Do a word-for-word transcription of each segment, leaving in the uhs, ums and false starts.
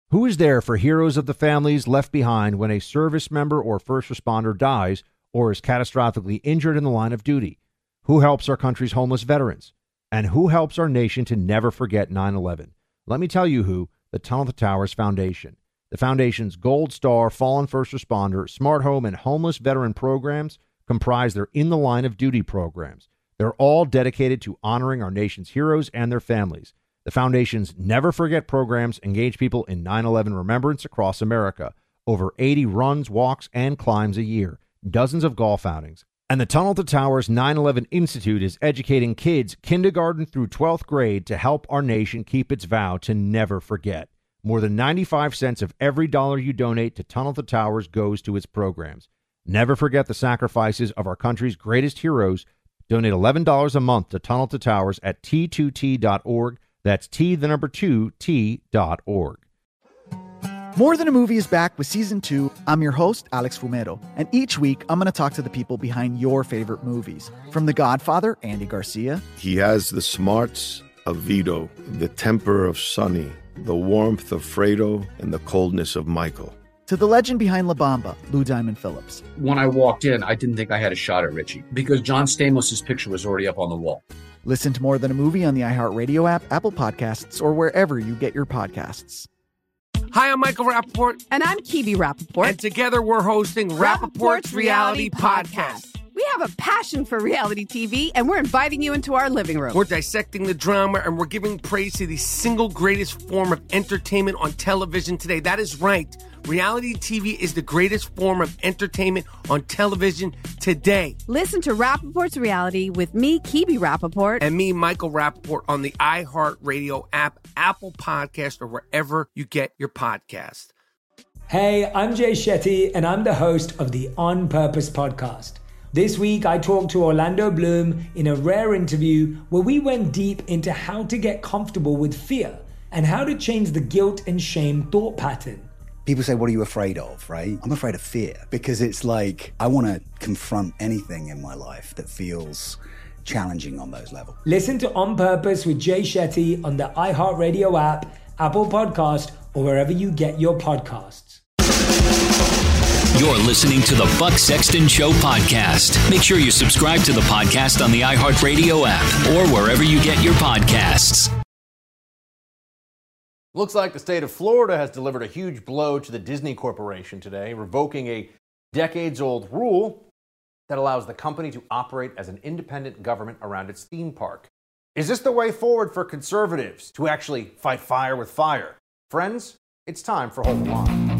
Who is there for heroes of the families left behind when a service member or first responder dies or is catastrophically injured in the line of duty? Who helps our country's homeless veterans? And who helps our nation to never forget nine eleven? Let me tell you who, the Tunnel to Towers Foundation. The Foundation's Gold Star Fallen First Responder, Smart Home, and Homeless Veteran programs comprise their In the Line of Duty programs. They're all dedicated to honoring our nation's heroes and their families. The Foundation's Never Forget programs engage people in nine eleven remembrance across America. Over eighty runs, walks, and climbs a year. Dozens of golf outings. And the Tunnel to Towers nine eleven Institute is educating kids kindergarten through twelfth grade to help our nation keep its vow to never forget. More than ninety-five cents of every dollar you donate to Tunnel to Towers goes to its programs. Never forget the sacrifices of our country's greatest heroes. Donate eleven dollars a month to Tunnel to Towers at T two T dot org. That's T, the number two, T dot org. More Than a Movie is back with season two. I'm your host, Alex Fumero, and each week I'm going to talk to the people behind your favorite movies. From The Godfather, Andy Garcia. He has the smarts of Vito, the temper of Sonny, the warmth of Fredo, and the coldness of Michael. To the legend behind La Bamba, Lou Diamond Phillips. When I walked in, I didn't think I had a shot at Richie because John Stamos' picture was already up on the wall. Listen to More Than a Movie on the iHeartRadio app, Apple Podcasts, or wherever you get your podcasts. Hi, I'm Michael Rappaport. And I'm Kibi Rappaport. And together we're hosting Rappaport's Reality Podcast. We have a passion for reality T V, and we're inviting you into our living room. We're dissecting the drama, and we're giving praise to the single greatest form of entertainment on television today. That is right. Reality T V is the greatest form of entertainment on television today. Listen to Rappaport's Reality with me, Kibi Rappaport. And me, Michael Rappaport, on the iHeartRadio app, Apple Podcast, or wherever you get your podcast. Hey, I'm Jay Shetty, and I'm the host of the On Purpose podcast. This week, I talked to Orlando Bloom in a rare interview where we went deep into how to get comfortable with fear and how to change the guilt and shame thought pattern. People say, what are you afraid of, right? I'm afraid of fear because it's like I want to confront anything in my life that feels challenging on those levels. Listen to On Purpose with Jay Shetty on the iHeartRadio app, Apple Podcast, or wherever you get your podcasts. You're listening to the Buck Sexton Show podcast. Make sure you subscribe to the podcast on the iHeartRadio app or wherever you get your podcasts. Looks like the state of Florida has delivered a huge blow to the Disney Corporation today, revoking a decades-old rule that allows the company to operate as an independent government around its theme park. Is this the way forward for conservatives to actually fight fire with fire? Friends, it's time for Hold the Line.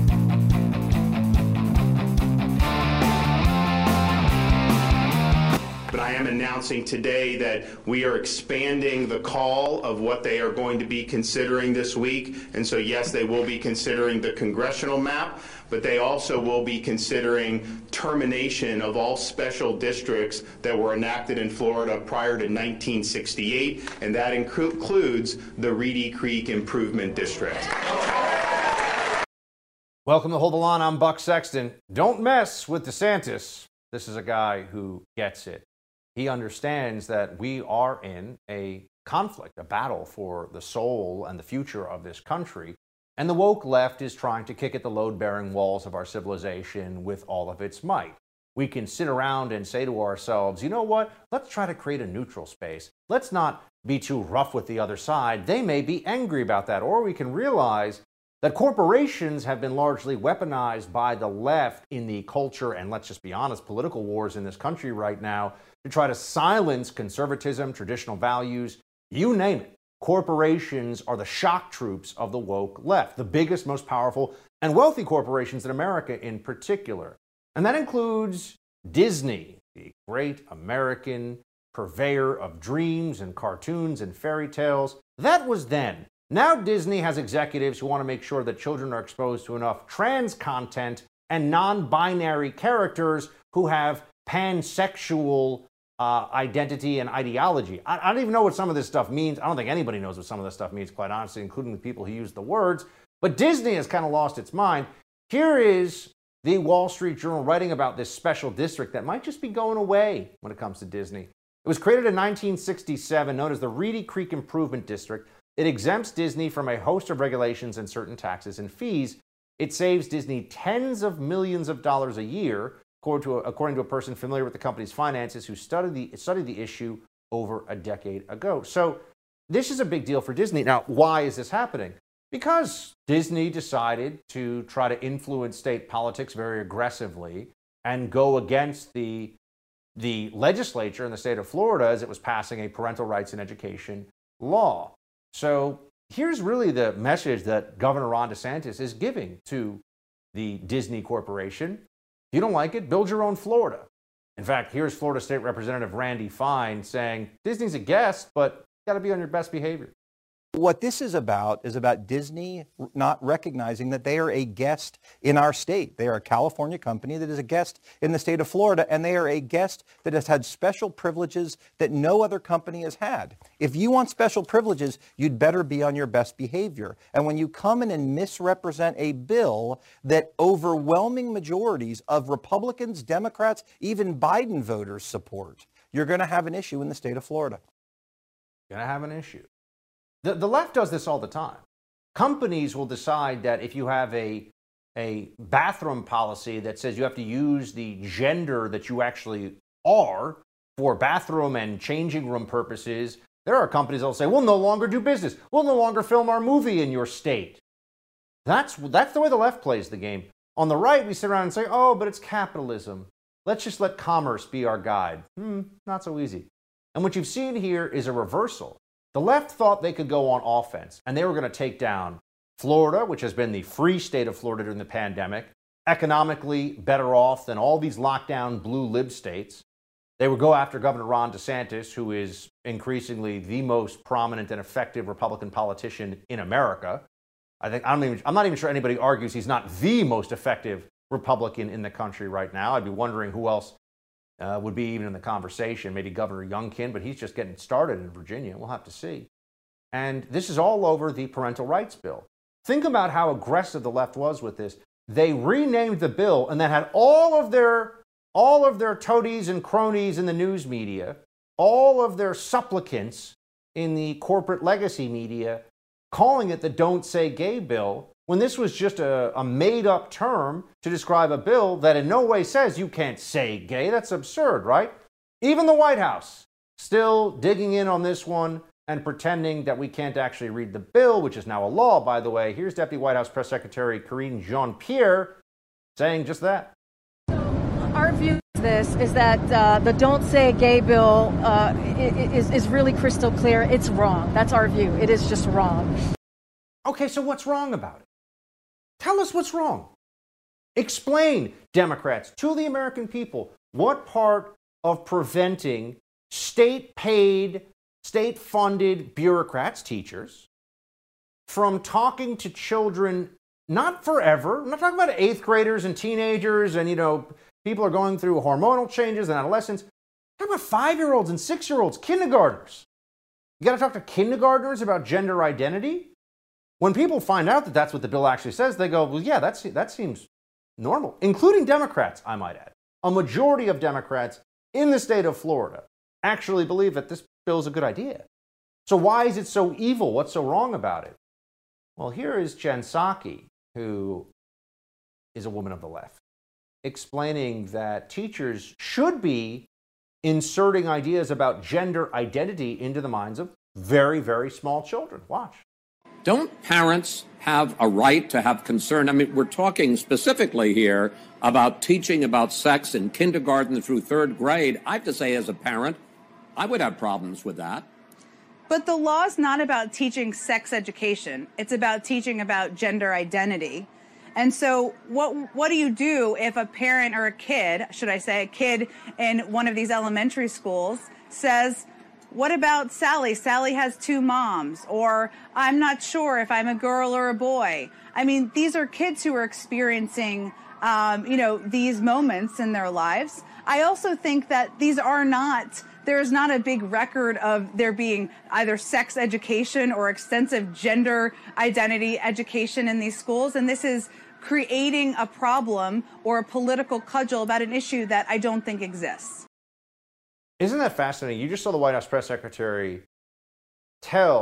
But I am announcing today that we are expanding the call of what they are going to be considering this week. And so, yes, they will be considering the congressional map, but they also will be considering termination of all special districts that were enacted in Florida prior to nineteen sixty-eight, and that inclu- includes the Reedy Creek Improvement District. Welcome to Hold the Line. I'm Buck Sexton. Don't mess with DeSantis. This is a guy who gets it. He understands that we are in a conflict, a battle for the soul and the future of this country. And the woke left is trying to kick at the load-bearing walls of our civilization with all of its might. We can sit around and say to ourselves, you know what? Let's try to create a neutral space. Let's not be too rough with the other side. They may be angry about that. Or we can realize that corporations have been largely weaponized by the left in the culture and, let's just be honest, political wars in this country right now to try to silence conservatism, traditional values, you name it. Corporations are the shock troops of the woke left, the biggest, most powerful, and wealthy corporations in America in particular. And that includes Disney, the great American purveyor of dreams and cartoons and fairy tales. That was then. Now Disney has executives who want to make sure that children are exposed to enough trans content and non-binary characters who have pansexual uh, identity and ideology. I, I don't even know what some of this stuff means. I don't think anybody knows what some of this stuff means, quite honestly, including the people who use the words. But Disney has kind of lost its mind. Here is the Wall Street Journal writing about this special district that might just be going away when it comes to Disney. It was created in nineteen sixty-seven, known as the Reedy Creek Improvement District. It exempts Disney from a host of regulations and certain taxes and fees. It saves Disney tens of millions of dollars a year, according to a, according to a person familiar with the company's finances who studied the, studied the issue over a decade ago. So this is a big deal for Disney. Now, why is this happening? Because Disney decided to try to influence state politics very aggressively and go against the, the legislature in the state of Florida as it was passing a parental rights in education law. So here's really the message that Governor Ron DeSantis is giving to the Disney Corporation. If you don't like it, build your own Florida. In fact, here's Florida State Representative Randy Fine saying, Disney's a guest, but you got to be on your best behavior. What this is about is about Disney not recognizing that they are a guest in our state. They are a California company that is a guest in the state of Florida, and they are a guest that has had special privileges that no other company has had. If you want special privileges, you'd better be on your best behavior. And when you come in and misrepresent a bill that overwhelming majorities of Republicans, Democrats, even Biden voters support, you're going to have an issue in the state of Florida. Going to have an issue. The, the left does this all the time. Companies will decide that if you have a, a bathroom policy that says you have to use the gender that you actually are for bathroom and changing room purposes, there are companies that will say, we'll no longer do business. We'll no longer film our movie in your state. That's, that's the way the left plays the game. On the right, we sit around and say, oh, but it's capitalism. Let's just let commerce be our guide. Hmm, not so easy. And what you've seen here is a reversal. The left thought they could go on offense, and they were going to take down Florida, which has been the free state of Florida during the pandemic, economically better off than all these lockdown blue lib states. They would go after Governor Ron DeSantis, who is increasingly the most prominent and effective Republican politician in America. I think I'm, even, I'm not even sure anybody argues he's not the most effective Republican in the country right now. I'd be wondering who else Uh, would be even in the conversation, maybe Governor Youngkin, but he's just getting started in Virginia. We'll have to see. And this is all over the parental rights bill. Think about how aggressive the left was with this. They renamed the bill and then had all of their, all of their toadies and cronies in the news media, all of their supplicants in the corporate legacy media, calling it the Don't Say Gay bill, when this was just a, a made-up term to describe a bill that in no way says you can't say gay. That's absurd, right? Even the White House still digging in on this one and pretending that we can't actually read the bill, which is now a law, by the way. Here's Deputy White House Press Secretary Karine Jean-Pierre saying just that. Our view of this is that uh, the Don't Say Gay bill uh, is, is really crystal clear. It's wrong. That's our view. It is just wrong. Okay, so what's wrong about it? Tell us what's wrong. Explain, Democrats, to the American people, what part of preventing state-paid, state-funded bureaucrats, teachers, from talking to children, not forever. I'm not talking about eighth graders and teenagers and, you know, people are going through hormonal changes and adolescents. I'm talking about five-year-olds and six-year-olds, kindergartners. You got to talk to kindergartners about gender identity? When people find out that that's what the bill actually says, they go, well, yeah, that's, that seems normal, including Democrats, I might add. A majority of Democrats in the state of Florida actually believe that this bill is a good idea. So why is it so evil? What's so wrong about it? Well, here is Jen Psaki, who is a woman of the left, explaining that teachers should be inserting ideas about gender identity into the minds of very, very small children. Watch. Don't parents have a right to have concern? I mean, we're talking specifically here about teaching about sex in kindergarten through third grade. I have to say, as a parent, I would have problems with that. But the law is not about teaching sex education. It's about teaching about gender identity. And so what what do you do if a parent or a kid, should I say a kid in one of these elementary schools says, what about Sally? Sally has two moms. Or I'm not sure if I'm a girl or a boy. I mean, these are kids who are experiencing, um, you know, these moments in their lives. I also think that these are not, there is not a big record of there being either sex education or extensive gender identity education in these schools. And this is creating a problem or a political cudgel about an issue that I don't think exists. Isn't that fascinating? You just saw the White House press secretary tell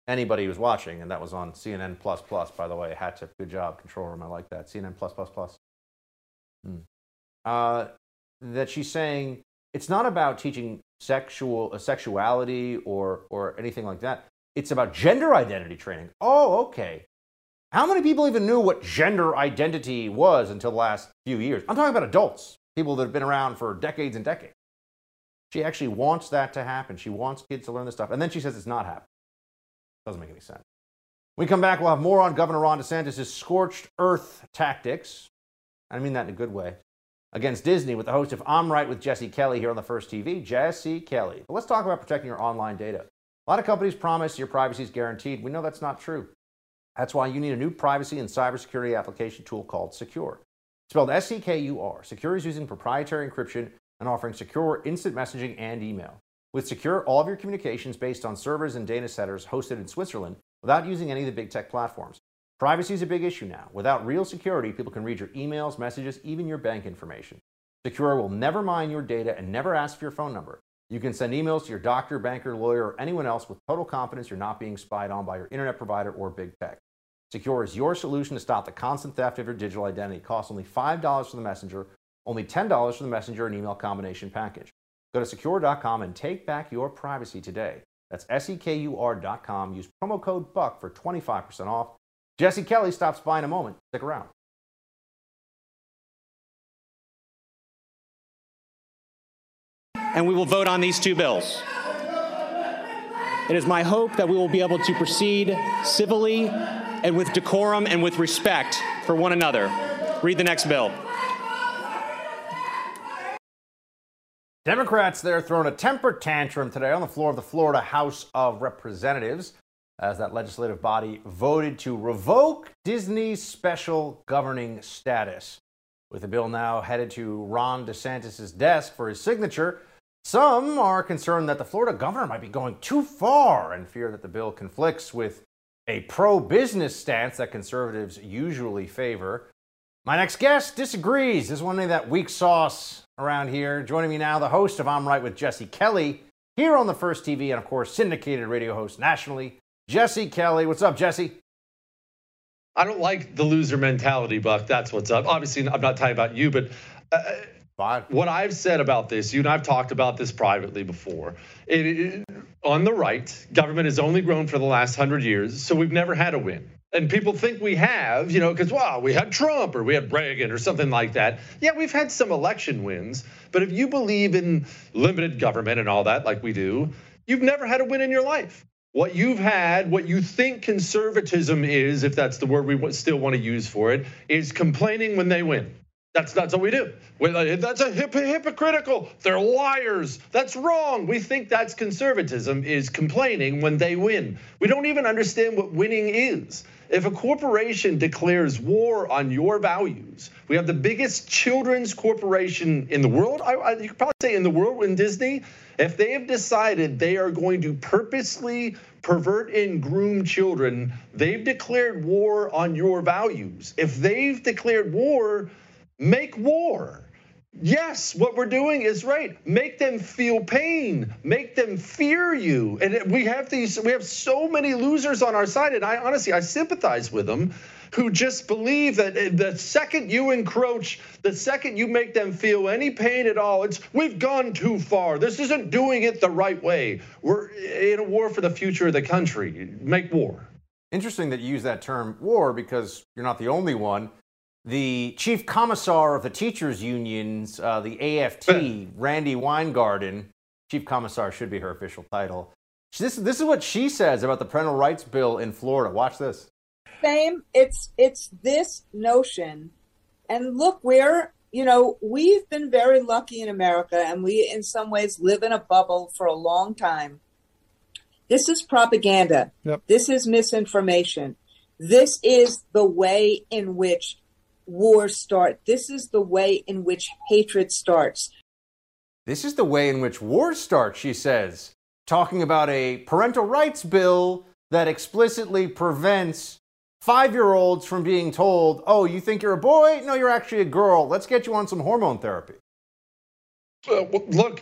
anybody who's watching, and that was on C N N plus plus, by the way. Hat tip, good job, control room. I like that. C N N plus plus plus. Hmm. Uh, that she's saying it's not about teaching sexual uh, sexuality or or anything like that. It's about gender identity training. Oh, okay. How many people even knew what gender identity was until the last few years? I'm talking about adults, people that have been around for decades and decades. She actually wants that to happen. She wants kids to learn this stuff. And then she says it's not happening. Doesn't make any sense. When we come back, we'll have more on Governor Ron DeSantis' scorched earth tactics. I mean that in a good way. Against Disney with the host of I'm Right with Jesse Kelly here on the First T V, Jesse Kelly. But let's talk about protecting your online data. A lot of companies promise your privacy is guaranteed. We know that's not true. That's why you need a new privacy and cybersecurity application tool called Secure. Spelled S C K U R. Secure is using proprietary encryption and offering secure instant messaging and email. With Secure, all of your communications based on servers and data centers hosted in Switzerland without using any of the big tech platforms. Privacy is a big issue now. Without real security, people can read your emails, messages, even your bank information. Secure will never mine your data and never ask for your phone number. You can send emails to your doctor, banker, lawyer, or anyone else with total confidence you're not being spied on by your internet provider or big tech. Secure is your solution to stop the constant theft of your digital identity. It costs only five dollars for the messenger, only ten dollars for the messenger and email combination package. Go to secure dot com and take back your privacy today. That's S E K U R dot com. Use promo code BUCK for twenty-five percent off. Jesse Kelly stops by in a moment. Stick around. And we will vote on these two bills. It is my hope that we will be able to proceed civilly and with decorum and with respect for one another. Read the next bill. Democrats there throwing a temper tantrum today on the floor of the Florida House of Representatives as that legislative body voted to revoke Disney's special governing status. With the bill now headed to Ron DeSantis' desk for his signature, some are concerned that the Florida governor might be going too far and fear that the bill conflicts with a pro-business stance that conservatives usually favor. My next guest disagrees. There's one of that weak sauce around here. Joining me now, the host of I'm Right with Jesse Kelly, here on the First T V, and of course, syndicated radio host nationally, Jesse Kelly. What's up, Jesse? I don't like the loser mentality, Buck. That's what's up. Obviously, I'm not talking about you, but uh, what I've said about this, you and I've talked about this privately before. It, it, on the right, government has only grown for the last hundred years, so we've never had a win. And people think we have, you know, because, wow, we had Trump or we had Reagan or something like that. Yeah, we've had some election wins, but if you believe in limited government and all that, like we do, you've never had a win in your life. What you've had, what you think conservatism is, if that's the word we still want to use for it, is complaining when they win. That's that's what we do. That's a hip, hypocritical. They're liars. That's wrong. We think that's conservatism, is complaining when they win. We don't even understand what winning is. If a corporation declares war on your values, we have the biggest children's corporation in the world. I, I, you could probably say in the world, in Disney. If they have decided they are going to purposely pervert and groom children, they've declared war on your values. If they've declared war, make war. Yes, what we're doing is right. Make them feel pain. Make them fear you. And we have these, we have so many losers on our side. And I honestly, I sympathize with them, who just believe that the second you encroach, the second you make them feel any pain at all, it's we've gone too far. This isn't doing it the right way. We're in a war for the future of the country. Make war. Interesting that you use that term war, because you're not the only one. The chief commissar of the teachers unions, uh, the A F T, Randi Weingarten, chief commissar should be her official title. This, this is what she says about the parental rights bill in Florida. Watch this. Same. It's it's this notion, and look, we're you know we've been very lucky in America, and we in some ways live in a bubble for a long time. This is propaganda. Yep. This is misinformation. This is the way in which wars start. This is the way in which hatred starts. This is the way in which wars start, she says, talking about a parental rights bill that explicitly prevents five-year-olds from being told, oh, you think you're a boy? No, you're actually a girl. Let's get you on some hormone therapy. Uh, look,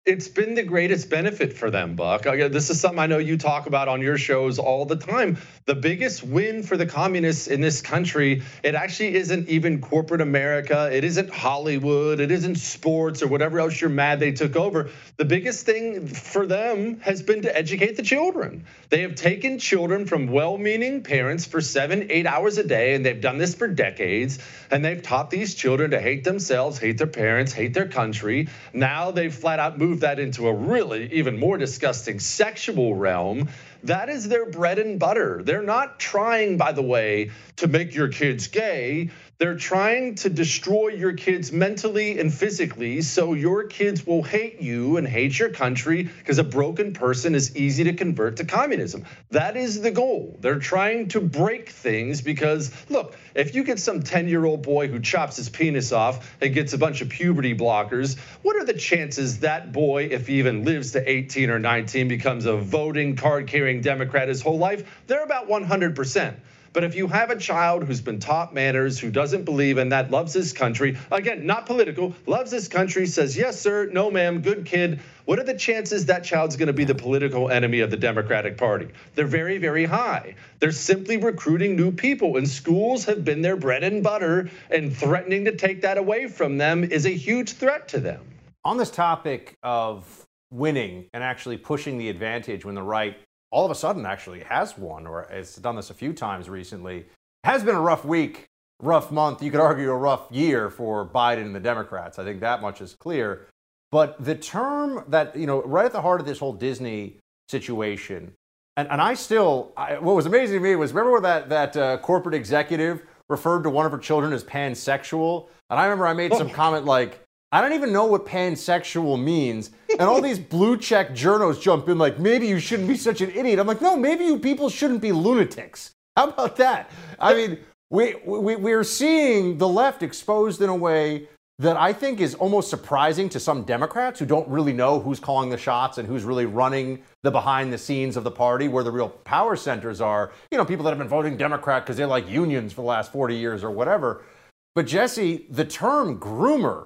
It's been the greatest benefit for them, Buck. This is something I know you talk about on your shows all the time. The biggest win for the communists in this country, it actually isn't even corporate America. It isn't Hollywood. It isn't sports or whatever else you're mad they took over. The biggest thing for them has been to educate the children. They have taken children from well-meaning parents for seven, eight hours a day, and they've done this for decades. And they've taught these children to hate themselves, hate their parents, hate their country. Now they've flat out moved that into a really even more disgusting sexual realm. That is their bread and butter. They're not trying, by the way, to make your kids gay. They're trying to destroy your kids mentally and physically so your kids will hate you and hate your country because a broken person is easy to convert to communism. That is the goal. They're trying to break things because, look, if you get some ten-year-old boy who chops his penis off and gets a bunch of puberty blockers, what are the chances that boy, if he even lives to eighteen or nineteen, becomes a voting, card-carrying Democrat his whole life? They're about one hundred percent. But if you have a child who's been taught manners, who doesn't believe in that, loves his country, again, not political, loves his country, says, yes, sir, no, ma'am, good kid, what are the chances that child's going to be the political enemy of the Democratic Party? They're very, very high. They're simply recruiting new people, and schools have been their bread and butter, and threatening to take that away from them is a huge threat to them. On this topic of winning and actually pushing the advantage when the right all of a sudden actually has won, or has done this a few times recently. It has been a rough week, rough month. You could argue a rough year for Biden and the Democrats. I think that much is clear. But the term that, you know, right at the heart of this whole Disney situation, and, and I still, I, what was amazing to me was, remember when that, that uh, corporate executive referred to one of her children as pansexual? And I remember I made some comment like, I don't even know what pansexual means. And all these blue check journos jump in like, maybe you shouldn't be such an idiot. I'm like, no, maybe you people shouldn't be lunatics. How about that? I mean, we, we, we're seeing the left exposed in a way that I think is almost surprising to some Democrats who don't really know who's calling the shots and who's really running the behind the scenes of the party, where the real power centers are. You know, people that have been voting Democrat because they like unions for the last forty years or whatever. But Jesse, the term groomer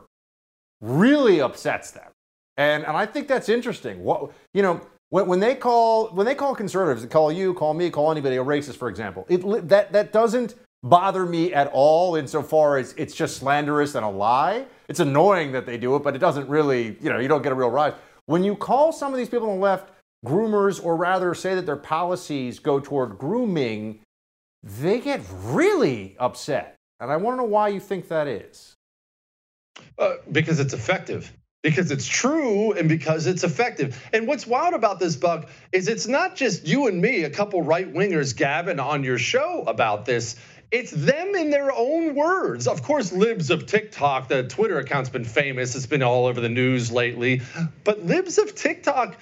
really upsets them, and and I think that's interesting. What you know when when they call when they call conservatives, they call you, call me, call anybody a racist, for example. It that that doesn't bother me at all, insofar as it's just slanderous and a lie. It's annoying that they do it, but it doesn't really, you know, you don't get a real rise when you call some of these people on the left groomers, or rather say that their policies go toward grooming. They get really upset, and I want to know why you think that is. Uh, because it's effective, because it's true, and because it's effective. And what's wild about this, Buck, is it's not just you and me, a couple right-wingers gabbing on your show about this. It's them in their own words. Of course, Libs of TikTok, the Twitter account's been famous. It's been all over the news lately. But Libs of TikTok,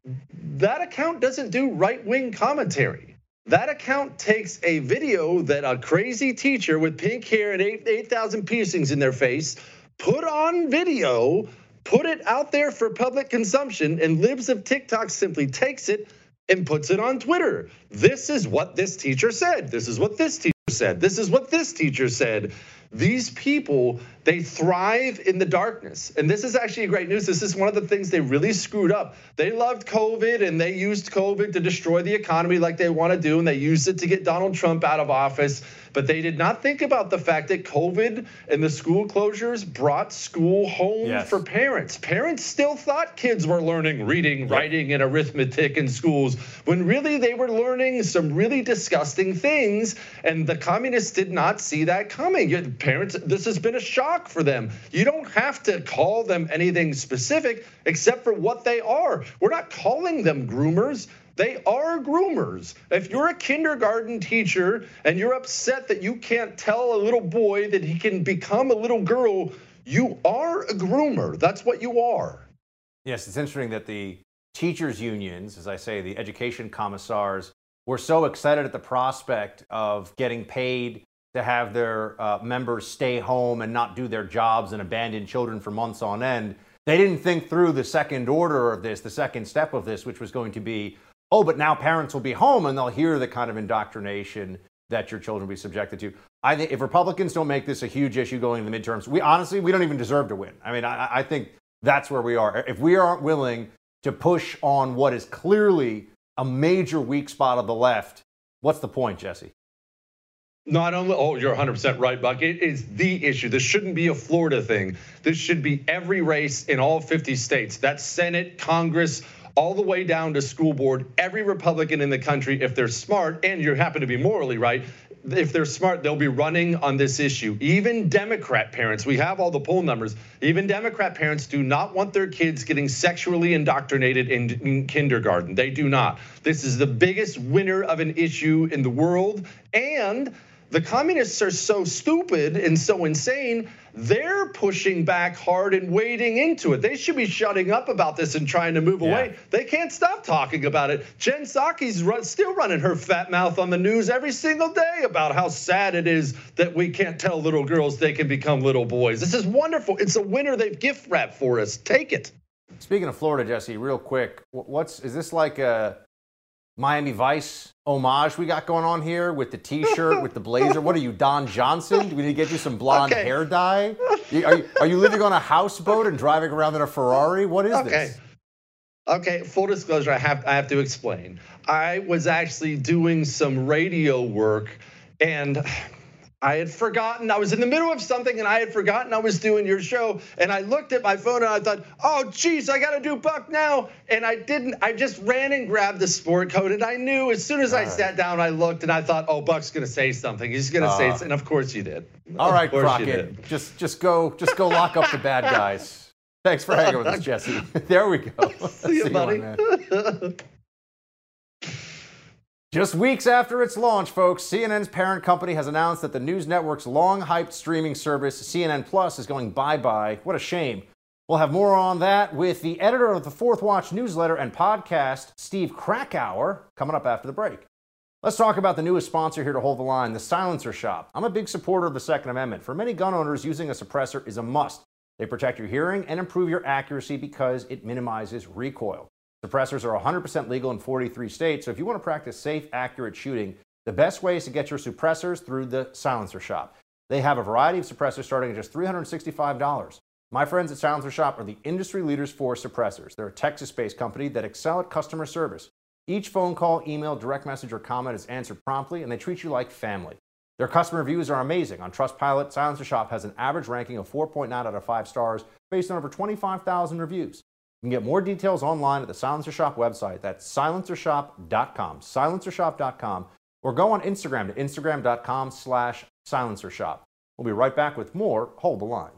that account doesn't do right-wing commentary. That account takes a video that a crazy teacher with pink hair and eight thousand piercings in their face put on video, put it out there for public consumption, and Libs of TikTok simply takes it and puts it on Twitter. This is what this teacher said. This is what this teacher said. This is what this teacher said. These people, they thrive in the darkness. And this is actually great news. This is one of the things they really screwed up. They loved COVID, and they used COVID to destroy the economy like they want to do, and they used it to get Donald Trump out of office. But they did not think about the fact that COVID and the school closures brought school home yes. for parents. Parents still thought kids were learning reading, yep. writing, and arithmetic in schools, when really they were learning some really disgusting things, and the communists did not see that coming. Parents, this has been a shock for them. You don't have to call them anything specific except for what they are. We're not calling them groomers. They are groomers. If you're a kindergarten teacher and you're upset that you can't tell a little boy that he can become a little girl, you are a groomer. That's what you are. Yes, it's interesting that the teachers' unions, as I say, the education commissars, were so excited at the prospect of getting paid to have their uh, members stay home and not do their jobs and abandon children for months on end. They didn't think through the second order of this, the second step of this, which was going to be, oh, but now parents will be home and they'll hear the kind of indoctrination that your children will be subjected to. I think if Republicans don't make this a huge issue going into the midterms, we honestly, we don't even deserve to win. I mean, I, I think That's where we are. If we aren't willing to push on what is clearly a major weak spot of the left, what's the point, Jesse? Not only, oh, you're one hundred percent right, Buck. It is the issue. This shouldn't be a Florida thing. This should be every race in all fifty states. That's Senate, Congress, all the way down to school board. Every Republican in the country, if they're smart, and you happen to be morally right, if they're smart, they'll be running on this issue. Even Democrat parents, we have all the poll numbers, even Democrat parents do not want their kids getting sexually indoctrinated in, in kindergarten. They do not. This is the biggest winner of an issue in the world. And the communists are so stupid and so insane, they're pushing back hard and wading into it. They should be shutting up about this and trying to move yeah. away. They can't stop talking about it. Jen Psaki's run, still running her fat mouth on the news every single day about how sad it is that we can't tell little girls they can become little boys. This is wonderful. It's a winner they've gift wrapped for us. Take it. Speaking of Florida, Jesse, real quick, what's is this like a Miami Vice homage we got going on here with the T-shirt, with the blazer? What are you, Don Johnson? Do we need to get you some blonde okay. hair dye? Are you, are you living on a houseboat and driving around in a Ferrari? What is okay. this? Okay, full disclosure, I have, I have to explain. I was actually doing some radio work and I had forgotten, I was in the middle of something and I had forgotten I was doing your show. And I looked at my phone and I thought, oh geez, I gotta do Buck now. And I didn't, I just ran and grabbed the sport coat and I knew as soon as I sat down, I looked and I thought, oh, Buck's gonna say something. He's gonna uh, say something, and of course you did. All right, Crockett, just, just go, just go lock up the bad guys. Thanks for hanging with us, Jesse. There we go. See you, buddy. You, Just weeks after its launch, folks, C N N's parent company has announced that the news network's long-hyped streaming service, C N N Plus, is going bye-bye. What a shame. We'll have more on that with the editor of the Fourth Watch newsletter and podcast, Steve Krakauer, coming up after the break. Let's talk about the newest sponsor here to hold the line, the Silencer Shop. I'm a big supporter of the Second Amendment. For many gun owners, using a suppressor is a must. They protect your hearing and improve your accuracy because it minimizes recoil. Suppressors are one hundred percent legal in forty-three states, so if you want to practice safe, accurate shooting, the best way is to get your suppressors through the Silencer Shop. They have a variety of suppressors starting at just three hundred sixty-five dollars. My friends at Silencer Shop are the industry leaders for suppressors. They're a Texas-based company that excel at customer service. Each phone call, email, direct message, or comment is answered promptly, and they treat you like family. Their customer reviews are amazing. On Trustpilot, Silencer Shop has an average ranking of four point nine out of five stars based on over twenty-five thousand reviews. You can get more details online at the Silencer Shop website. That's silencer shop dot com, silencer shop dot com, or go on Instagram to instagram dot com slash silencer shop. We'll be right back with more Hold the Line.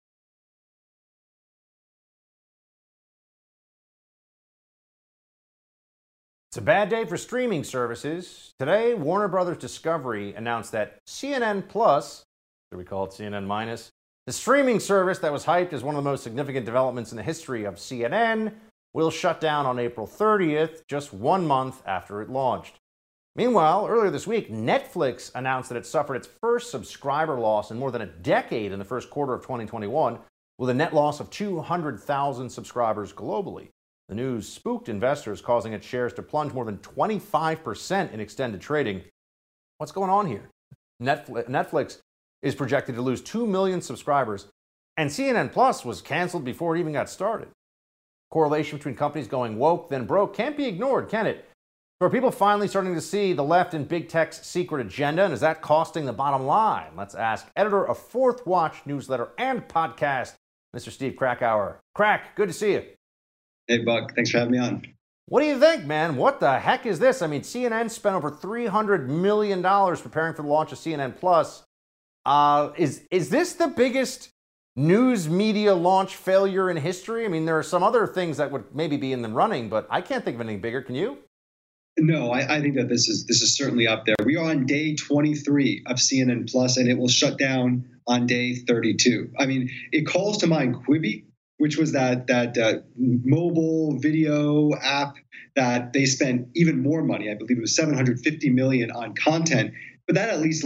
It's a bad day for streaming services. Today, Warner Brothers Discovery announced that C N N Plus, should we call it C N N minus, the streaming service that was hyped as one of the most significant developments in the history of C N N, will shut down on April thirtieth, just one month after it launched. Meanwhile, earlier this week, Netflix announced that it suffered its first subscriber loss in more than a decade in the first quarter of twenty twenty-one, with a net loss of two hundred thousand subscribers globally. The news spooked investors, causing its shares to plunge more than twenty-five percent in extended trading. What's going on here? Netflix, Netflix is projected to lose two million subscribers, and C N N Plus was canceled before it even got started. Correlation between companies going woke then broke can't be ignored, can it? So are people finally starting to see the left and big tech's secret agenda, and is that costing the bottom line? Let's ask editor of Fourth Watch newsletter and podcast, Mister Steve Krakauer. Crack, good to see you. Hey, Buck. Thanks for having me on. What do you think, man? What the heck is this? I mean, C N N spent over three hundred million dollars preparing for the launch of C N N Plus. Uh, is, is this the biggest news media launch failure in history? I mean, there are some other things that would maybe be in the running, but I can't think of anything bigger. Can you? No, I, I think that this is this is certainly up there. We are on day twenty-three of C N N Plus, and it will shut down on day thirty-two. I mean, it calls to mind Quibi, which was that that uh, mobile video app that they spent even more money. I believe it was seven hundred fifty million dollars on content, but that at least lasted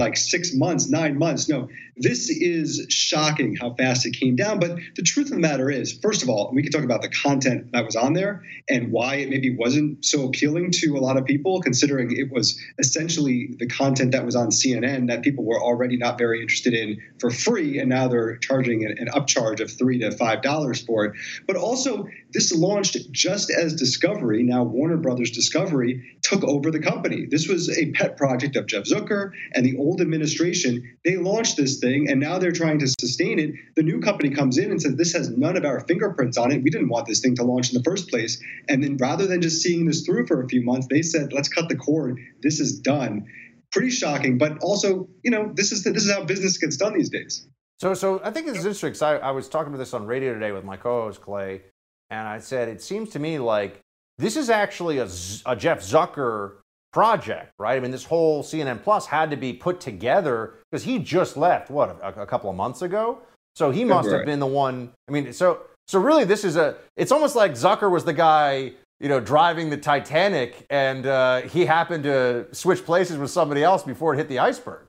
like six months, nine months. No, this is shocking how fast it came down. But the truth of the matter is, first of all, we can talk about the content that was on there and why it maybe wasn't so appealing to a lot of people, considering it was essentially the content that was on C N N that people were already not very interested in for free, and now they're charging an upcharge of three to five dollars for it. But also, this launched just as Discovery, now Warner Brothers Discovery, took over the company. This was a pet project of Jeff Zucker and the old administration. They launched this thing, and now they're trying to sustain it. The new company comes in and says, this has none of our fingerprints on it. We didn't want this thing to launch in the first place. And then rather than just seeing this through for a few months, they said, let's cut the cord. This is done. Pretty shocking, but also, you know, this is the, this is how business gets done these days. So, so I think this is interesting, because I, I was talking about this on radio today with my co-host Clay, and I said, it seems to me like this is actually a, a Jeff Zucker project, right? I mean, this whole C N N Plus had to be put together because he just left, what, a, a couple of months ago? So he must right. have been the one. I mean, so so really this is a, it's almost like Zucker was the guy, you know, driving the Titanic, and uh, he happened to switch places with somebody else before it hit the iceberg.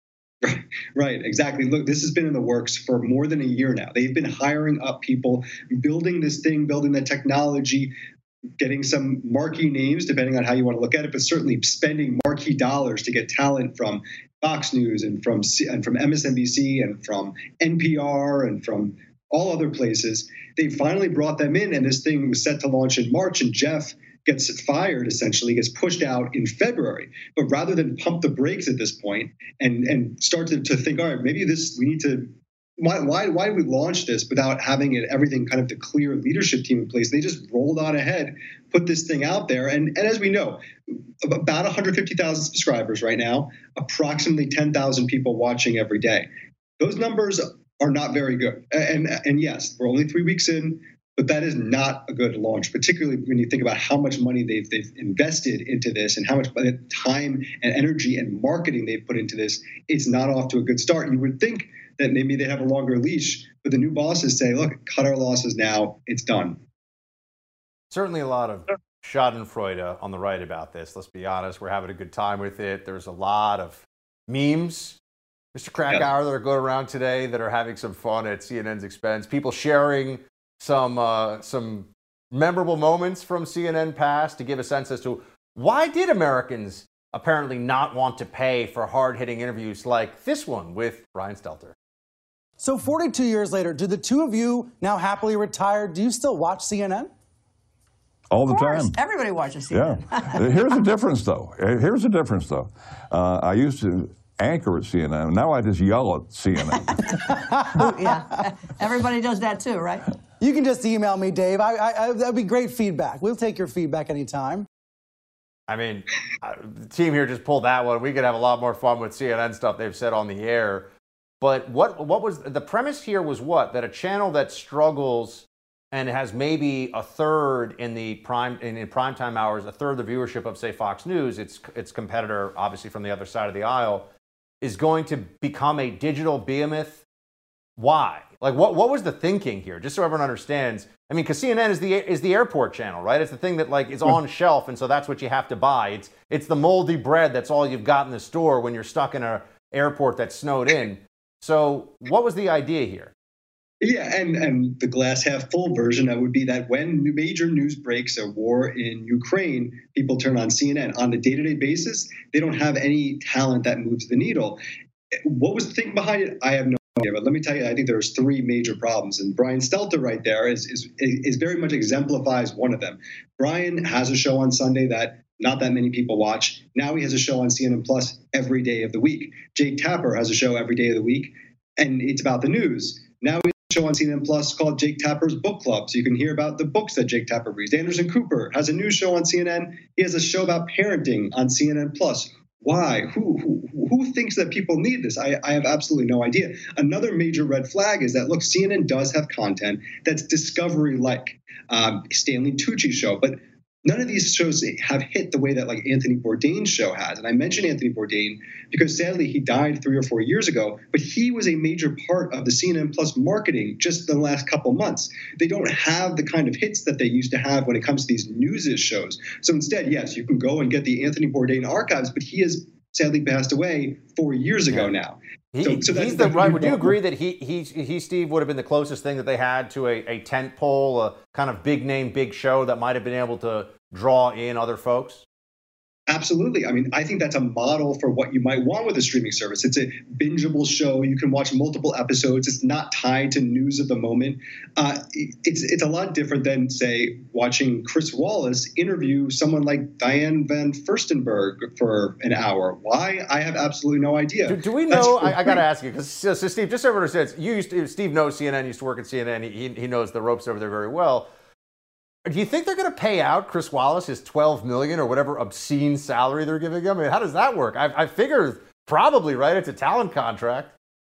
Right, exactly. Look, this has been in the works for more than a year now. They've been hiring up people, building this thing, building the technology, getting some marquee names, depending on how you want to look at it, but certainly spending marquee dollars to get talent from Fox News and from and from M S N B C and from N P R and from all other places. They finally brought them in, and this thing was set to launch in March, and Jeff gets fired, essentially, gets pushed out in February. But rather than pump the brakes at this point and, and start to, to think, all right, maybe this, we need to, why, why, why did we launch this without having it, everything kind of the clear leadership team in place? They just rolled on ahead, put this thing out there. And, and as we know, about one hundred fifty thousand subscribers right now, approximately ten thousand people watching every day. Those numbers are not very good. And, and yes, we're only three weeks in, but that is not a good launch, particularly when you think about how much money they've they've invested into this and how much time and energy and marketing they've put into this. It's not off to a good start. You would think that maybe they have a longer leash, but the new bosses say, look, cut our losses now. It's done. Certainly a lot of schadenfreude on the right about this. Let's be honest. We're having a good time with it. There's a lot of memes, Mister Krakauer, yeah. that are going around today that are having some fun at C N N's expense. People sharing some uh, some memorable moments from C N N past to give a sense as to why did Americans apparently not want to pay for hard-hitting interviews like this one with Brian Stelter. So forty-two years later, do the two of you now happily retired, do you still watch C N N? All the of course. time. Everybody watches C N N. Yeah. Here's the difference, though. Here's the difference, though. Uh, I used to anchor at C N N. Now I just yell at C N N. Yeah. Everybody does that too, right? You can just email me, Dave. I, I, I, that'd be great feedback. We'll take your feedback anytime. I mean, uh, the team here just pulled that one. We could have a lot more fun with C N N stuff they've said on the air. But what what was the premise here was what? That a channel that struggles and has maybe a third in the prime in, in primetime hours, a third of the viewership of, say, Fox News, its its competitor, obviously from the other side of the aisle, is going to become a digital behemoth. Why? Like, what what was the thinking here? Just so everyone understands. I mean, because C N N is the is the airport channel, right? It's the thing that like is on shelf, and so that's what you have to buy. It's it's the moldy bread that's all you've got in the store when you're stuck in an airport that's snowed in. So, what was the idea here? Yeah, and, and the glass half full version, that would be that when major news breaks, a war in Ukraine, people turn on C N N. On a day-to-day basis, they don't have any talent that moves the needle. What was the thinking behind it? I have no idea, but let me tell you, I think there's three major problems. And Brian Stelter right there is, is, is very much exemplifies one of them. Brian has a show on Sunday that not that many people watch. Now he has a show on C N N Plus every day of the week. Jake Tapper has a show every day of the week, and it's about the news. Now he has a show on C N N Plus called Jake Tapper's Book Club, so you can hear about the books that Jake Tapper reads. Anderson Cooper has a news show on C N N. He has a show about parenting on C N N Plus. Why? Who, who who thinks that people need this? I, I have absolutely no idea. Another major red flag is that, look, C N N does have content that's Discovery-like. Um, Stanley Tucci show, but none of these shows have hit the way that like Anthony Bourdain's show has. And I mention Anthony Bourdain because sadly he died three or four years ago, but he was a major part of the C N N Plus marketing just in the last couple months. They don't have the kind of hits that they used to have when it comes to these news-ish shows. So instead, yes, you can go and get the Anthony Bourdain archives, but he has sadly passed away four years ago Yeah. now. He, So- so that's- he's the that's right. what Would you we- agree that he, he, he, Steve, would have been the closest thing that they had to a, a tent pole, a kind of big name, big show that might have been able to draw in other folks? Absolutely. I mean, I think that's a model for what you might want with a streaming service. It's a bingeable show. You can watch multiple episodes. It's not tied to news of the moment. Uh, it's it's a lot different than, say, watching Chris Wallace interview someone like Diane Van Furstenberg for an hour. Why? I have absolutely no idea. Do, do we That's know? for I, I got to free. ask you because so, so Steve, just so everyone understands, you used to, Steve knows C N N. Used to work at C N N. He, he knows the ropes over there very well. Do you think they're going to pay out Chris Wallace his twelve million dollars or whatever obscene salary they're giving him? I mean, how does that work? I, I figure probably, right? It's a talent contract.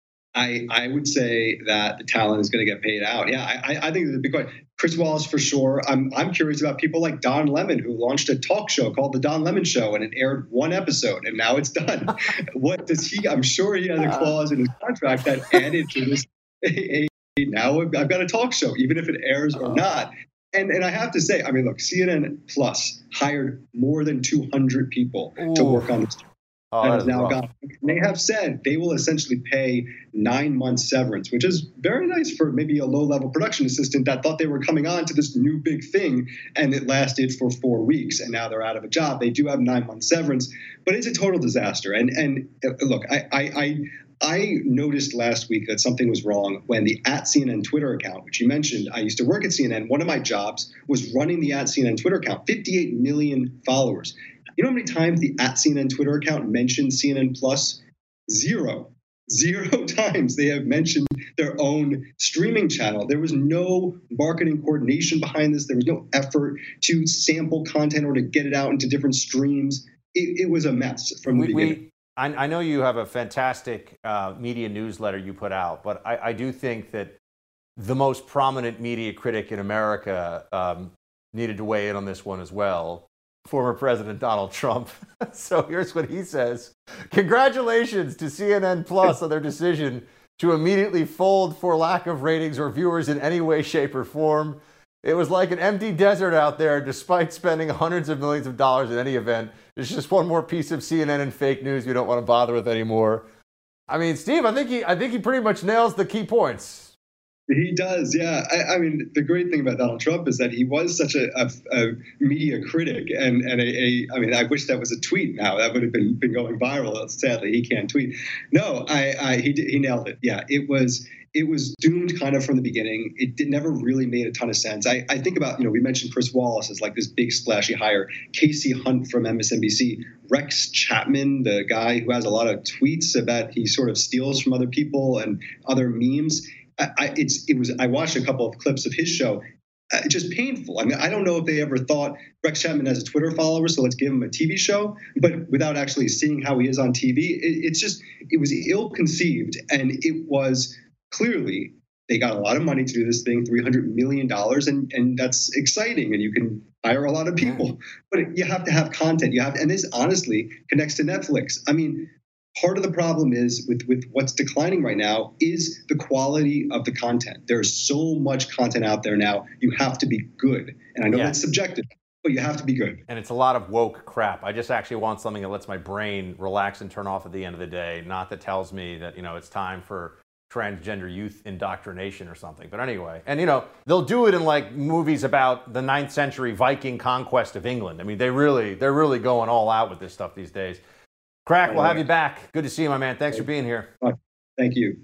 I, I would say that the talent is going to get paid out. Yeah, I, I- I think there's a big question. Chris Wallace for sure. I'm I'm curious about people like Don Lemon, who launched a talk show called The Don Lemon Show, and it aired one episode, and now it's done. What does he? I'm sure he has a clause in his contract that added to this. A, a, now I've I've got a talk show, even if it airs or not. And and I have to say, I mean, look, C N N Plus hired more than two hundred people to work on this. Oh, and that has is now rough. gone. They have said they will essentially pay nine months severance, which is very nice for maybe a low-level production assistant that thought they were coming on to this new big thing, and it lasted for four weeks, and now they're out of a job. They do have nine months severance, but it's a total disaster. And and uh, look, I I. I I noticed last week that something was wrong when the at C N N Twitter account, which you mentioned, I used to work at C N N. One of my jobs was running the at C N N Twitter account, fifty-eight million followers. You know how many times the at C N N Twitter account mentioned C N N Plus? Zero. Zero times they have mentioned their own streaming channel. There was no marketing coordination behind this. There was no effort to sample content or to get it out into different streams. It, it was a mess from the We, beginning. we, I, I know you have a fantastic uh, media newsletter you put out, but I, I do think that the most prominent media critic in America um, needed to weigh in on this one as well. Former President Donald Trump. So here's what he says. Congratulations to C N N Plus on their decision to immediately fold for lack of ratings or viewers in any way, shape, or form. It was like an empty desert out there, despite spending hundreds of millions of dollars in any event. It's just one more piece of C N N and fake news we don't want to bother with anymore. I mean, Steve, I think he, I think he pretty much nails the key points. He does, yeah. I, I mean, the great thing about Donald Trump is that he was such a, a, a media critic, and and a, a. I mean, I wish that was a tweet. Now that would have been been going viral. Sadly, he can't tweet. No, I, I he did, he nailed it. Yeah, it was it was doomed kind of from the beginning. It did, never really made a ton of sense. I, I think about, you know, we mentioned Chris Wallace as like this big splashy hire. Casey Hunt from M S N B C. Rex Chapman, the guy who has a lot of tweets about he sort of steals from other people and other memes. I, I, it's it was I watched a couple of clips of his show. Uh, just painful. I mean, I don't know if they ever thought Rex Chapman has a Twitter follower, so let's give him a T V show. But without actually seeing how he is on T V, it, it's just it was ill-conceived, and it was clearly they got a lot of money to do this thing, three hundred million dollars, and and that's exciting, and you can hire a lot of people. But you have to have content. You have, and this honestly connects to Netflix. I mean. Part of the problem is with, with what's declining right now is the quality of the content. There's so much content out there now. You have to be good. And I know Yeah. that's subjective, but you have to be good. And it's a lot of woke crap. I just actually want something that lets my brain relax and turn off at the end of the day, not that tells me that, you know, it's time for transgender youth indoctrination or something. But anyway, and you know, they'll do it in like movies about the ninth century Viking conquest of England. I mean, they really, they're really going all out with this stuff these days. Crack, we'll have you back. Good to see you, my man. Thanks for being here. Thank you.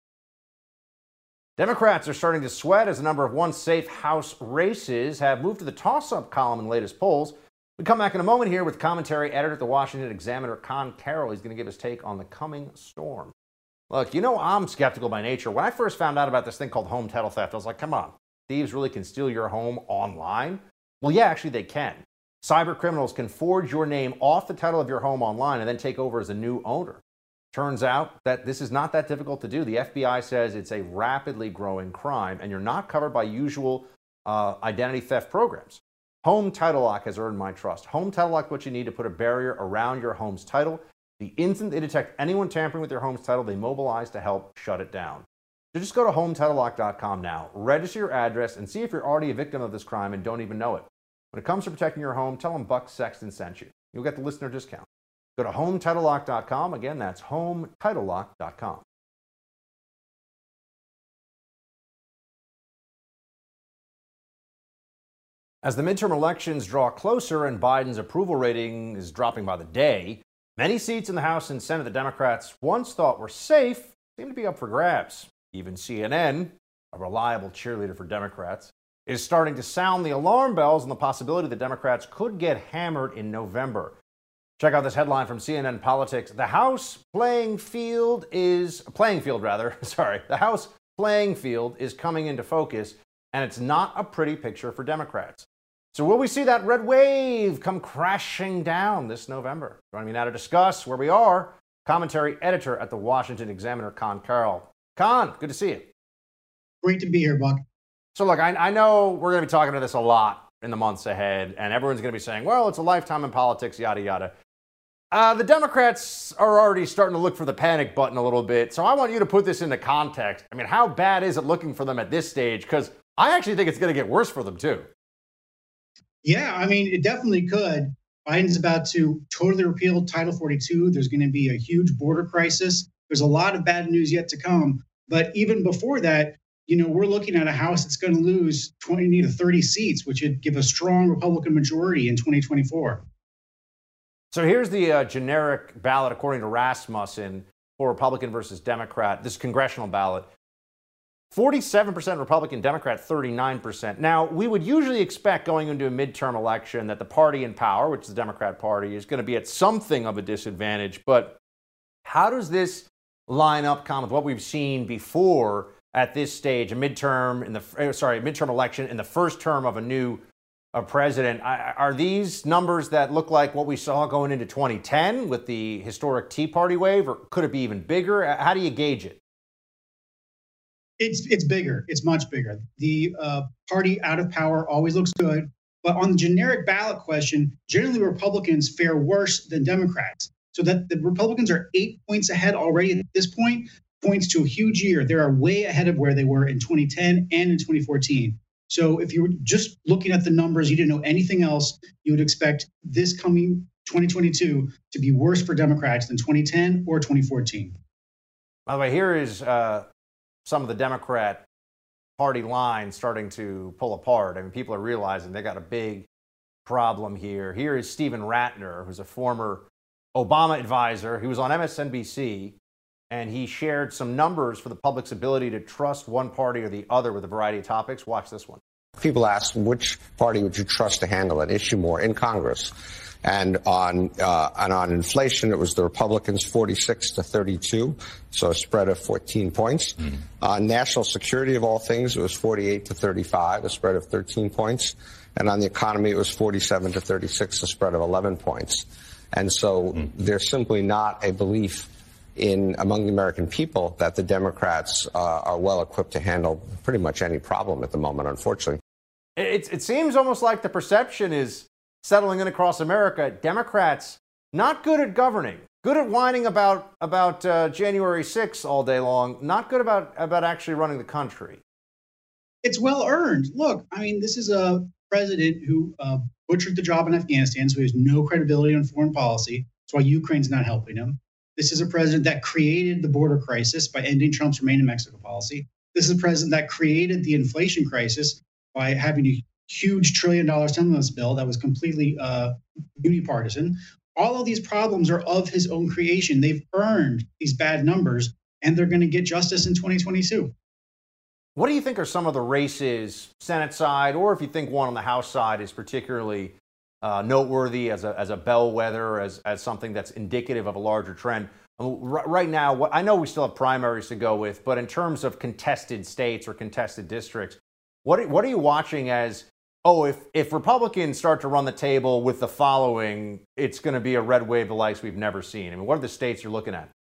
Democrats are starting to sweat as a number of once safe House races have moved to the toss-up column in latest polls. We come back in a moment here with commentary editor at the Washington Examiner, Con Carroll. He's going to give his take on the coming storm. Look, you know I'm skeptical by nature. When I first found out about this thing called home title theft, I was like, come on, thieves really can steal your home online? Well, yeah, actually they can. Cyber criminals can forge your name off the title of your home online and then take over as a new owner. Turns out that this is not that difficult to do. The F B I says it's a rapidly growing crime, and you're not covered by usual uh, identity theft programs. Home Title Lock has earned my trust. Home Title Lock, what you need to put a barrier around your home's title. The instant they detect anyone tampering with your home's title, they mobilize to help shut it down. So just go to home title lock dot com now, register your address, and see if you're already a victim of this crime and don't even know it. When it comes to protecting your home, tell them Buck Sexton sent you. You'll get the listener discount. Go to home title lock dot com. Again, that's home title lock dot com. As the midterm elections draw closer and Biden's approval rating is dropping by the day, many seats in the House and Senate the Democrats once thought were safe seem to be up for grabs. Even C N N, a reliable cheerleader for Democrats, is starting to sound the alarm bells on the possibility that Democrats could get hammered in November. Check out this headline from C N N Politics. The House playing field is playing field rather. Sorry, the House playing field is coming into focus, and it's not a pretty picture for Democrats. So will we see that red wave come crashing down this November? Joining me now to discuss where we are, commentary editor at the Washington Examiner, Con Carroll. Con, good to see you. Great to be here, Buck. So look, I, I know we're going to be talking about this a lot in the months ahead, and everyone's going to be saying, well, it's a lifetime in politics, yada, yada. Uh, the Democrats are already starting to look for the panic button a little bit, so I want you to put this into context. I mean, how bad is it looking for them at this stage? Because I actually think it's going to get worse for them, too. Yeah, I mean, it definitely could. Biden's about to totally repeal Title forty-two. There's going to be a huge border crisis. There's a lot of bad news yet to come. But even before that, you know, we're looking at a House that's going to lose twenty to thirty seats, which would give a strong Republican majority in twenty twenty-four. So here's the uh, generic ballot, according to Rasmussen, for Republican versus Democrat, this congressional ballot. forty-seven percent Republican, Democrat thirty-nine percent. Now, we would usually expect going into a midterm election that the party in power, which is the Democrat Party, is going to be at something of a disadvantage. But how does this line up, Con, with what we've seen before at this stage, a midterm in the sorry, midterm election in the first term of a new uh, president? Are these numbers that look like what we saw going into twenty ten with the historic Tea Party wave, or could it be even bigger? How do you gauge it? It's it's bigger. It's much bigger. The uh, party out of power always looks good. But on the generic ballot question, generally Republicans fare worse than Democrats. So that the Republicans are eight points ahead already at this point points to a huge year. They are way ahead of where they were in twenty ten and in twenty fourteen. So if you were just looking at the numbers, you didn't know anything else, you would expect this coming twenty twenty-two to be worse for Democrats than twenty ten or twenty fourteen. By the way, here is uh, some of the Democrat Party lines starting to pull apart. I mean, people are realizing they got a big problem here. Here is Stephen Ratner, who's a former Obama advisor. He was on M S N B C, and he shared some numbers for the public's ability to trust one party or the other with a variety of topics. Watch this one. People asked which party would you trust to handle an issue more in Congress. And on uh, and on inflation, it was the Republicans forty-six to thirty-two, so a spread of fourteen points. Mm-hmm. On national security, of all things, it was forty-eight to thirty-five, a spread of thirteen points. And on the economy, it was forty-seven to thirty-six, a spread of eleven points. And so mm-hmm. there's simply not a belief in among the American people that the Democrats uh, are well equipped to handle pretty much any problem at the moment, unfortunately. It, it seems almost like the perception is settling in across America. Democrats not good at governing, good at whining about about uh, January sixth all day long, not good about about actually running the country. It's well earned. Look, I mean, this is a president who uh, butchered the job in Afghanistan, so he has no credibility on foreign policy. That's why Ukraine's not helping him. This is a president that created the border crisis by ending Trump's Remain in Mexico policy. This is a president that created the inflation crisis by having a huge trillion dollar stimulus bill that was completely uh, unipartisan. All of these problems are of his own creation. They've earned these bad numbers, and they're going to get justice in twenty twenty-two. What do you think are some of the races, Senate side, or if you think one on the House side is particularly uh, noteworthy as a as a bellwether, as as something that's indicative of a larger trend? Right now, what, I know we still have primaries to go with, but in terms of contested states or contested districts, what what are you watching as? Oh, if, if Republicans start to run the table with the following, it's going to be a red wave of likes we've never seen. I mean, what are the states you're looking at?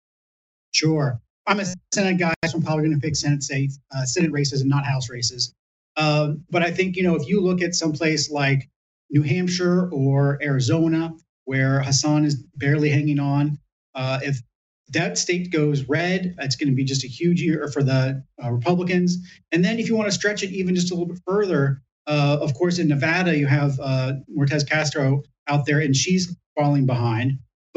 Sure. I'm a Senate guy, so I'm probably going to pick Senate states, uh, Senate races and not House races. Uh, but I think, you know, if you look at someplace like New Hampshire or Arizona, where Hassan is barely hanging on, uh, if that state goes red, it's going to be just a huge year for the uh, Republicans. And then if you want to stretch it even just a little bit further, Uh, of course, in Nevada, you have uh, Cortez Castro out there, and she's falling behind.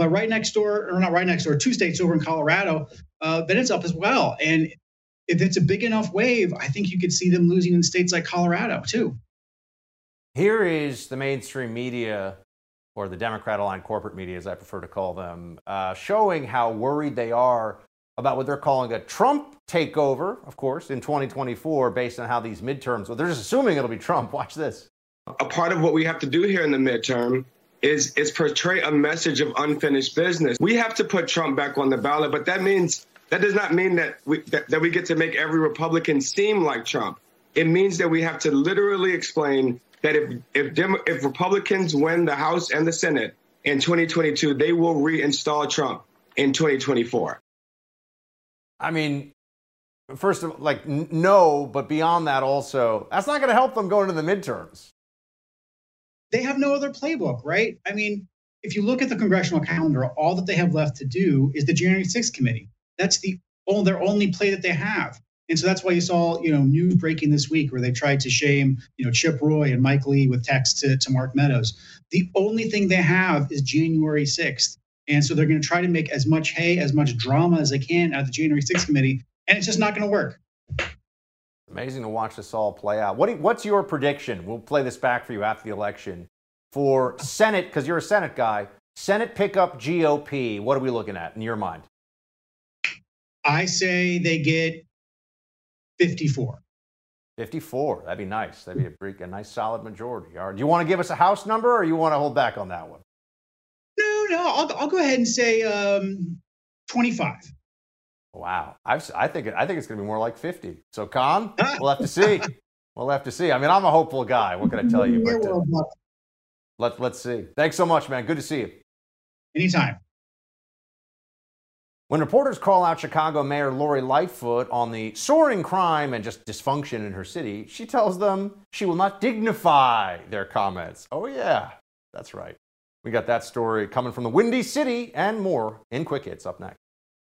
But right next door, or not right next door, two states over in Colorado, uh, then it's up as well. And if it's a big enough wave, I think you could see them losing in states like Colorado too. Here is the mainstream media, or the Democrat-aligned corporate media, as I prefer to call them, uh, showing how worried they are about what they're calling a Trump takeover, of course, in twenty twenty-four, based on how these midterms, well, they're just assuming it'll be Trump. Watch this. A part of what we have to do here in the midterm is, is portray a message of unfinished business. We have to put Trump back on the ballot, but that means, that does not mean that we, that, that we get to make every Republican seem like Trump. It means that we have to literally explain that if if, Demo, if Republicans win the House and the Senate in twenty twenty-two, they will reinstall Trump in twenty twenty-four. I mean, first of all, like, n- no, but beyond that also, that's not going to help them go into the midterms. They have no other playbook, right? I mean, if you look at the congressional calendar, all that they have left to do is the January sixth committee. That's the oh, their only play that they have. And so that's why you saw, you know, news breaking this week where they tried to shame, you know, Chip Roy and Mike Lee with text to, to Mark Meadows. The only thing they have is January sixth. And so they're going to try to make as much hay, as much drama as they can out of the January sixth committee. And it's just not going to work. Amazing to watch this all play out. What do you, what's your prediction? We'll play this back for you after the election. For Senate, because you're a Senate guy, Senate pickup G O P, what are we looking at in your mind? I say they get fifty-four. fifty-four. That'd be nice. That'd be a, pretty, a nice solid majority. All right. Do you want to give us a House number, or you want to hold back on that one? No, no. I'll, I'll go ahead and say um, twenty-five. Wow. I've, I think it, I think it's going to be more like fifty. So, Con, we'll have to see. We'll have to see. I mean, I'm a hopeful guy. What can I tell you? But, uh, let, let's see. Thanks so much, man. Good to see you. Anytime. When reporters call out Chicago Mayor Lori Lightfoot on the soaring crime and just dysfunction in her city, she tells them she will not dignify their comments. Oh, yeah, that's right. We got that story coming from the Windy City and more in Quick Hits up next.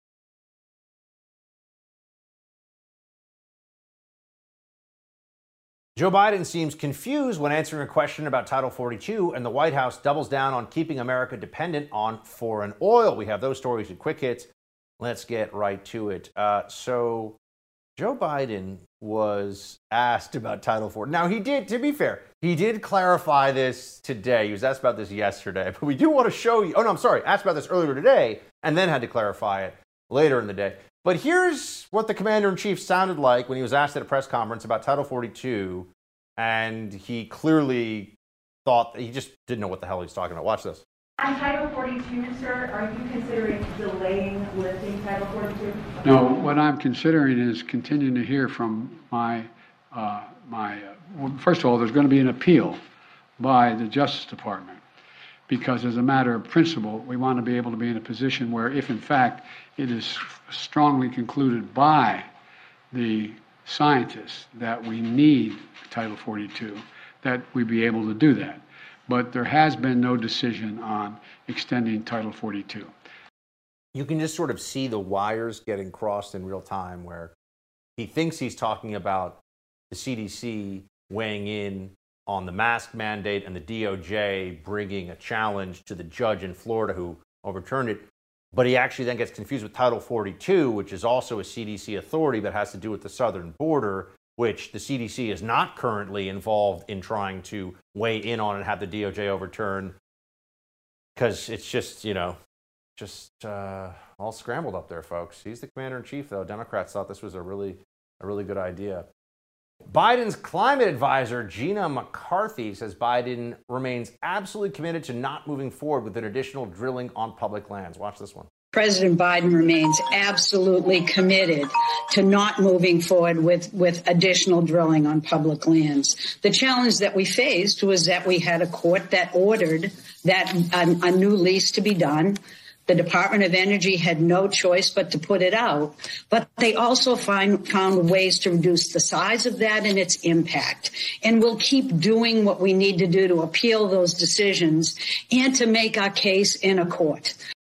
Joe Biden seems confused when answering a question about Title forty-two, and the White House doubles down on keeping America dependent on foreign oil. We have those stories in Quick Hits. Let's get right to it. Uh, so Joe Biden was asked about Title four. Now, he did, to be fair, he did clarify this today. He was asked about this yesterday, but we do want to show you. Oh, no, I'm sorry. Asked about this earlier today and then had to clarify it later in the day. But here's what the commander-in-chief sounded like when he was asked at a press conference about Title forty-two, and he clearly thought he just didn't know what the hell he was talking about. Watch this. On Title forty-two, sir, are you considering delaying lifting Title forty-two? No, what I'm considering is continuing to hear from my, uh, my. Uh, well, first of all, there's going to be an appeal by the Justice Department, because as a matter of principle, we want to be able to be in a position where, if in fact it is strongly concluded by the scientists that we need Title forty-two, that we be able to do that. But there has been no decision on extending Title forty-two. You can just sort of see the wires getting crossed in real time, where he thinks he's talking about the C D C weighing in on the mask mandate and the D O J bringing a challenge to the judge in Florida who overturned it. But he actually then gets confused with Title forty-two, which is also a C D C authority that has to do with the southern border, which the C D C is not currently involved in trying to weigh in on and have the D O J overturn, because it's just, you know, just uh, all scrambled up there, folks. He's the commander-in-chief, though. Democrats thought this was a really, a really good idea. Biden's climate advisor, Gina McCarthy, says Biden remains absolutely committed to not moving forward with an additional drilling on public lands. Watch this one. President Biden remains absolutely committed to not moving forward with, with additional drilling on public lands. The challenge that we faced was that we had a court that ordered that a, a new lease to be done. The Department of Energy had no choice but to put it out, but they also find, found ways to reduce the size of that and its impact. And we'll keep doing what we need to do to appeal those decisions and to make our case in a court.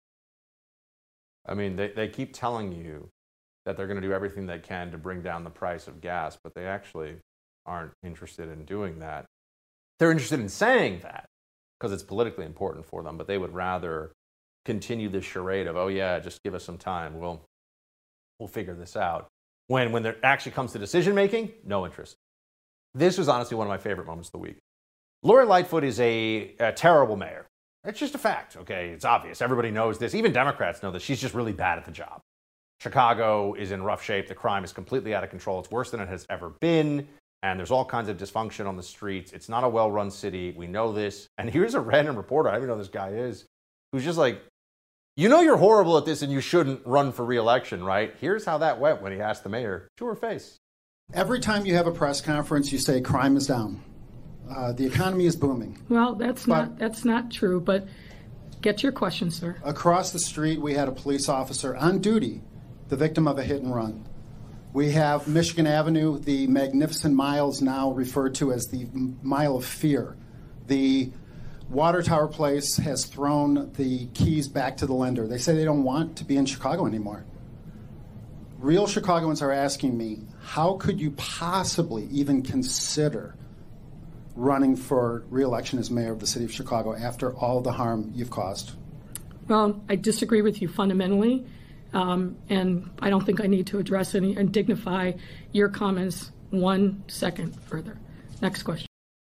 I mean, they, they keep telling you that they're going to do everything they can to bring down the price of gas, but they actually aren't interested in doing that. They're interested in saying that because it's politically important for them, but they would rather continue this charade of, oh yeah, just give us some time. We'll, we'll figure this out. When, when there actually comes to decision making, no interest. This was honestly one of my favorite moments of the week. Lori Lightfoot is a, a terrible mayor. It's just a fact, okay? It's obvious. Everybody knows this. Even Democrats know that she's just really bad at the job. Chicago is in rough shape. The crime is completely out of control. It's worse than it has ever been. And there's all kinds of dysfunction on the streets. It's not a well-run city. We know this. And here's a random reporter, I don't even know who this guy is, who's just like, you know you're horrible at this and you shouldn't run for re-election, right? Here's how that went when he asked the mayor to her face. Every time you have a press conference, you say crime is down. Uh, the economy is booming. Well, that's But- not that's not true, but get your question, sir. Across the street, we had a police officer on duty, the victim of a hit and run. We have Michigan Avenue, the magnificent miles now referred to as the Mile of Fear. The Water Tower Place has thrown the keys back to the lender. They say they don't want to be in Chicago anymore. Real Chicagoans are asking me, how could you possibly even consider running for re-election as mayor of the city of Chicago after all the harm you've caused? Well, I disagree with you fundamentally, um, and I don't think I need to address any and dignify your comments one second further. Next question.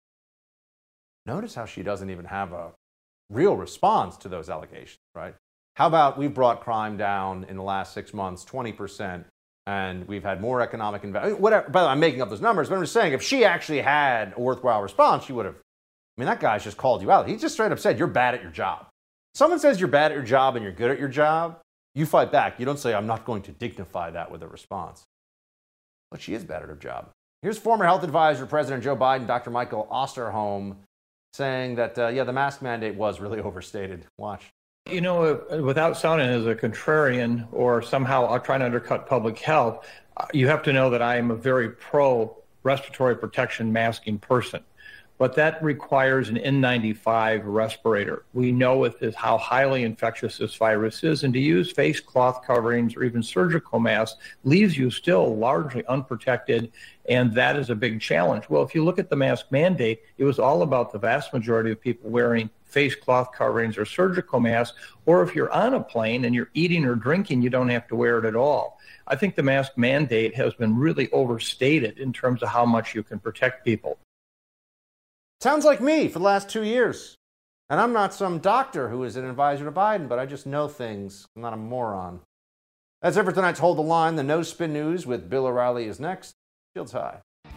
Notice how she doesn't even have a real response to those allegations, right? How about we've brought crime down in the last six months, twenty percent, and we've had more economic investment, whatever. By the way, I'm making up those numbers, but I'm just saying if she actually had a worthwhile response, she would have. I mean, that guy's just called you out. He just straight up said, you're bad at your job. Someone says you're bad at your job and you're good at your job, you fight back. You don't say, I'm not going to dignify that with a response. But she is bad at her job. Here's former health advisor, President Joe Biden, Doctor Michael Osterholm, saying that, uh, yeah, the mask mandate was really overstated. Watch. You know, without sounding as a contrarian or somehow trying to undercut public health, you have to know that I am a very pro respiratory protection masking person. But that requires an N ninety-five respirator. We know with this how highly infectious this virus is, and to use face cloth coverings or even surgical masks leaves you still largely unprotected, and that is a big challenge. Well, if you look at the mask mandate, it was all about the vast majority of people wearing face cloth coverings or surgical masks, or if you're on a plane and you're eating or drinking, you don't have to wear it at all. I think the mask mandate has been really overstated in terms of how much you can protect people. Sounds like me for the last two years. And I'm not some doctor who is an advisor to Biden, but I just know things. I'm not a moron. That's it for tonight's Hold the Line. The No Spin News with Bill O'Reilly is next. Shields high.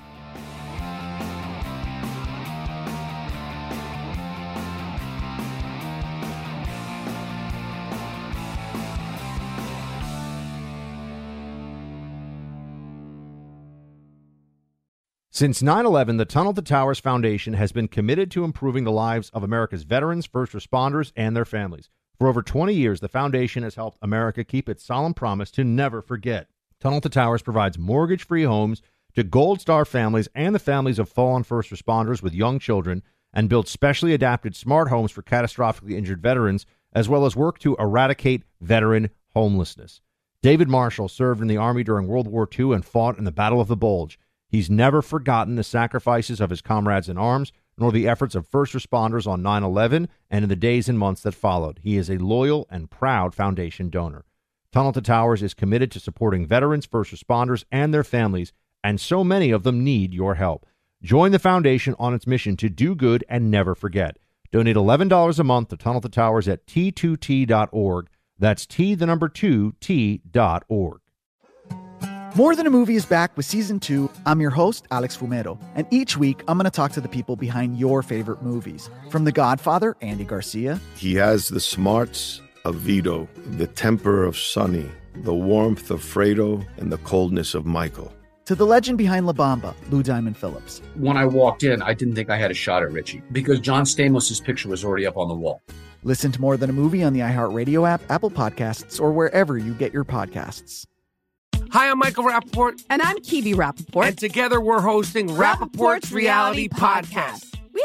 Since nine eleven, the Tunnel to Towers Foundation has been committed to improving the lives of America's veterans, first responders, and their families. For over twenty years, the foundation has helped America keep its solemn promise to never forget. Tunnel to Towers provides mortgage-free homes to Gold Star families and the families of fallen first responders with young children, and builds specially adapted smart homes for catastrophically injured veterans, as well as work to eradicate veteran homelessness. David Marshall served in the Army during World War Two and fought in the Battle of the Bulge. He's never forgotten the sacrifices of his comrades in arms, nor the efforts of first responders on nine eleven and in the days and months that followed. He is a loyal and proud foundation donor. Tunnel to Towers is committed to supporting veterans, first responders, and their families, and so many of them need your help. Join the foundation on its mission to do good and never forget. Donate eleven dollars a month to Tunnel to Towers at T two T dot org. That's T, the number two, T dot org. More Than a Movie is back with season two. I'm your host, Alex Fumero, and each week I'm going to talk to the people behind your favorite movies. From The Godfather, Andy Garcia. He has the smarts of Vito, the temper of Sonny, the warmth of Fredo, and the coldness of Michael. To the legend behind La Bamba, Lou Diamond Phillips. When I walked in, I didn't think I had a shot at Richie because John Stamos' picture was already up on the wall. Listen to More Than a Movie on the iHeartRadio app, Apple Podcasts, or wherever you get your podcasts. Hi, I'm Michael Rappaport. And I'm Kibi Rappaport. And together we're hosting Rappaport's Reality Podcast. We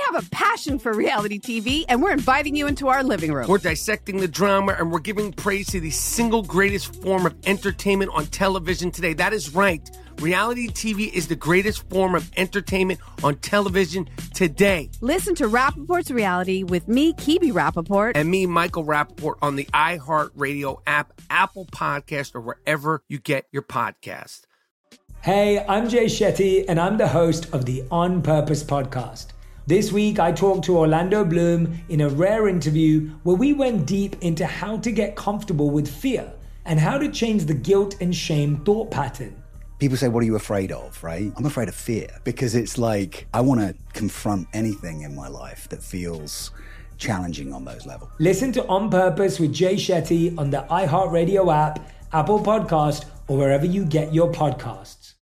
have a passion for reality T V, and we're inviting you into our living room. We're dissecting the drama, and we're giving praise to the single greatest form of entertainment on television today. That is right. Reality T V is the greatest form of entertainment on television today. Listen to Rappaport's Reality with me, Kibi Rappaport. And me, Michael Rappaport, on the iHeartRadio app, Apple Podcast, or wherever you get your podcast. Hey, I'm Jay Shetty, and I'm the host of the On Purpose podcast. This week, I talked to Orlando Bloom in a rare interview where we went deep into how to get comfortable with fear and how to change the guilt and shame thought pattern. People say, what are you afraid of, right? I'm afraid of fear because it's like I want to confront anything in my life that feels challenging on those levels. Listen to On Purpose with Jay Shetty on the iHeartRadio app, Apple Podcast, or wherever you get your podcasts.